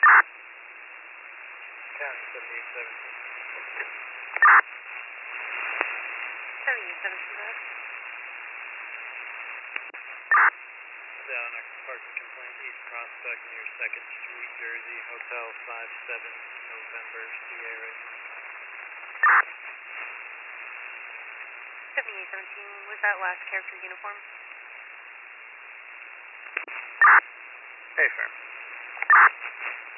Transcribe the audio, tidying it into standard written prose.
County 7817. 7817, that. Down a parking complaint, East Prospect near 2nd Street, Jersey, Hotel 57, November, Sierra. 7817, was that last character uniform? Hey, sir.